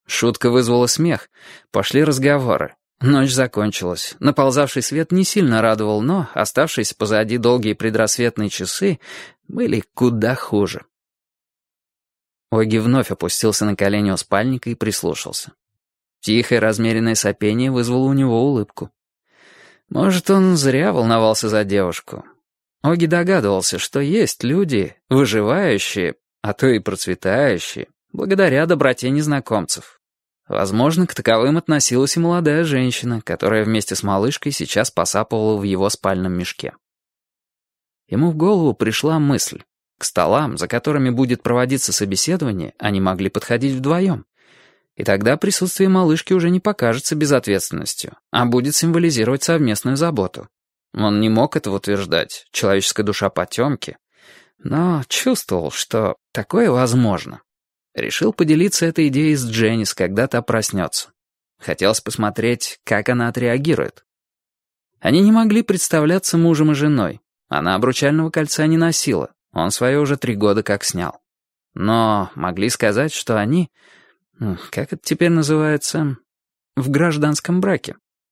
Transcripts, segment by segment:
Шутка вызвала смех. Пошли разговоры. Ночь закончилась. Наползавший свет не сильно радовал, но оставшиеся позади долгие предрассветные часы были куда хуже. Оги вновь опустился на колени у спальника и прислушался. Тихое размеренное сопение вызвало у него улыбку. Может, он зря волновался за девушку. Оги догадывался, что есть люди, выживающие, а то и процветающие, благодаря доброте незнакомцев. Возможно, к таковым относилась и молодая женщина, которая вместе с малышкой сейчас посапывала в его спальном мешке. Ему в голову пришла мысль. К столам, за которыми будет проводиться собеседование, они могли подходить вдвоем. И тогда присутствие малышки уже не покажется безответственностью, а будет символизировать совместную заботу. Он не мог этого утверждать, человеческая душа потемки, но чувствовал, что такое возможно. Решил поделиться этой идеей с Дженнис, когда та проснется. Хотелось посмотреть, как она отреагирует. Они не могли представляться мужем и женой. Она обручального кольца не носила, он свое уже 3 года как снял. Но могли сказать, что они, как это теперь называется, в гражданском браке.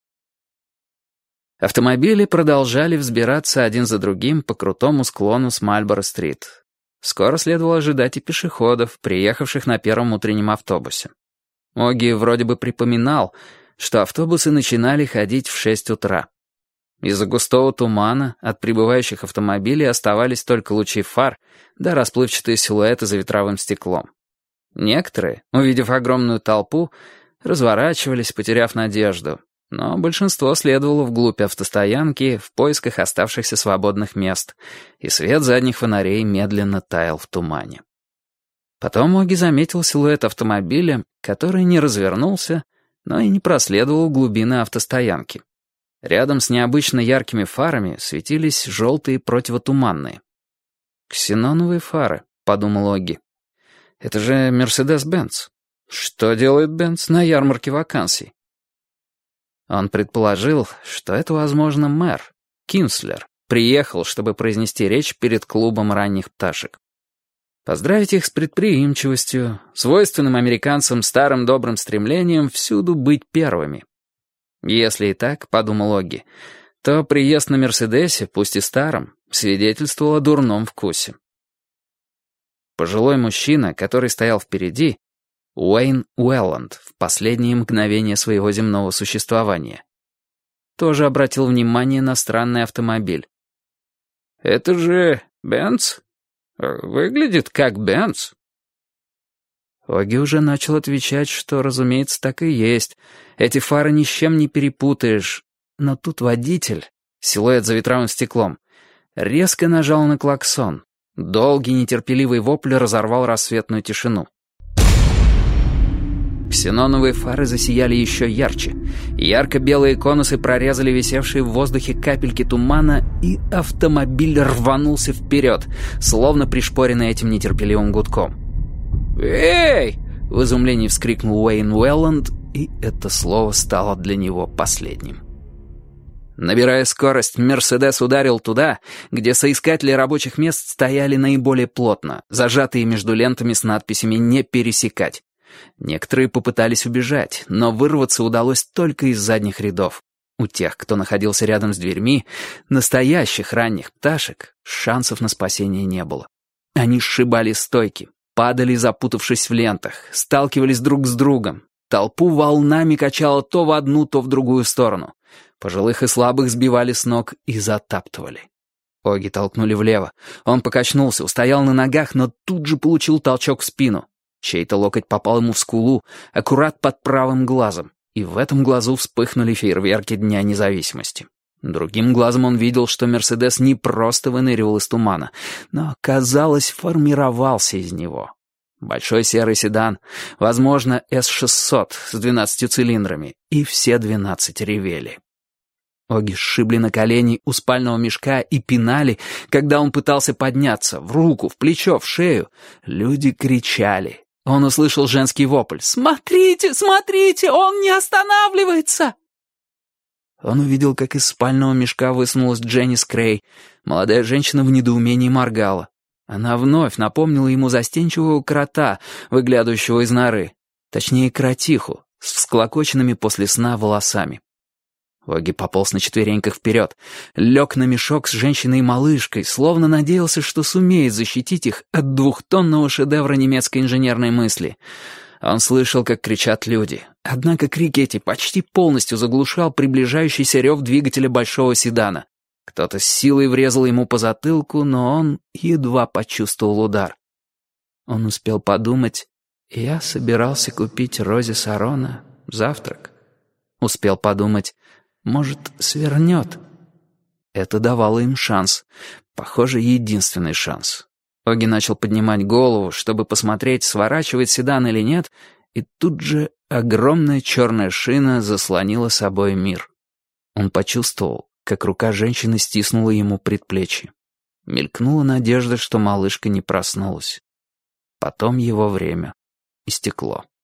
Автомобили продолжали взбираться один за другим по крутому склону с Мальборо-стрит. Скоро следовало ожидать и пешеходов, приехавших на первом утреннем автобусе. Оги вроде бы припоминал, что автобусы начинали ходить в 6 утра. Из-за густого тумана от прибывающих автомобилей оставались только лучи фар да расплывчатые силуэты за ветровым стеклом. Некоторые, увидев огромную толпу, разворачивались, потеряв надежду, но большинство следовало вглубь автостоянки в поисках оставшихся свободных мест, и свет задних фонарей медленно таял в тумане. Потом Оги заметил силуэт автомобиля, который не развернулся, но и не проследовал в глубины автостоянки. Рядом с необычно яркими фарами светились желтые противотуманные. «Ксеноновые фары», — подумал Оги. «Это же Мерседес-Бенц. Что делает Бенц на ярмарке вакансий?» Он предположил, что это, возможно, мэр, Кинслер, приехал, чтобы произнести речь перед клубом ранних пташек. Поздравить их с предприимчивостью, свойственным американцам старым добрым стремлением всюду быть первыми. Если и так, подумал Оги, то приезд на Мерседесе, пусть и старом, свидетельствовал о дурном вкусе. Пожилой мужчина, который стоял впереди, Уэйн Уэлланд в последние мгновения своего земного существования, тоже обратил внимание на странный автомобиль. «Это же Бенц? Выглядит как Бенц». Оги уже начал отвечать, что, разумеется, так и есть. Эти фары ни с чем не перепутаешь. Но тут водитель, силуэт за ветровым стеклом, резко нажал на клаксон. Долгий нетерпеливый вопль разорвал рассветную тишину. Ксеноновые фары засияли еще ярче. Ярко-белые конусы прорезали висевшие в воздухе капельки тумана, и автомобиль рванулся вперед, словно пришпоренный этим нетерпеливым гудком. «Эй!» — в изумлении вскрикнул Уэйн Уэлланд, и это слово стало для него последним. Набирая скорость, «Мерседес» ударил туда, где соискатели рабочих мест стояли наиболее плотно, зажатые между лентами с надписями «Не пересекать». Некоторые попытались убежать, но вырваться удалось только из задних рядов. У тех, кто находился рядом с дверьми, настоящих ранних пташек, шансов на спасение не было. Они сшибали стойки, падали, запутавшись в лентах, сталкивались друг с другом. Толпу волнами качало то в одну, то в другую сторону. Пожилых и слабых сбивали с ног и затаптывали. Оги толкнули влево. Он покачнулся, устоял на ногах, но тут же получил толчок в спину. Чей-то локоть попал ему в скулу, аккурат под правым глазом, и в этом глазу вспыхнули фейерверки Дня независимости. Другим глазом он видел, что «Мерседес» не просто выныривал из тумана, но, казалось, формировался из него. Большой серый седан, возможно, С-600 с 12 цилиндрами, и все 12 ревели. Оги сшибли на колени у спального мешка и пинали, когда он пытался подняться, в руку, в плечо, в шею. Люди кричали. Он услышал женский вопль. «Смотрите, смотрите, он не останавливается!» Он увидел, как из спального мешка высунулась Дженнис Крей. Молодая женщина в недоумении моргала. Она вновь напомнила ему застенчивого крота, выглядывающего из норы. Точнее, кротиху, с всклокоченными после сна волосами. Оги пополз на четвереньках вперед, лег на мешок с женщиной и малышкой, словно надеялся, что сумеет защитить их от 2-тонного шедевра немецкой инженерной мысли. Он слышал, как кричат люди. Однако крики эти почти полностью заглушал приближающийся рев двигателя большого седана. Кто-то с силой врезал ему по затылку, но он едва почувствовал удар. Он успел подумать: «Я собирался купить Розе Сарона завтрак». Успел подумать: «Может, свернет». Это давало им шанс. Похоже, единственный шанс. Оги начал поднимать голову, чтобы посмотреть, сворачивает седан или нет, и тут же огромная черная шина заслонила собой мир. Он почувствовал, как рука женщины стиснула ему предплечье. Мелькнула надежда, что малышка не проснулась. Потом его время истекло.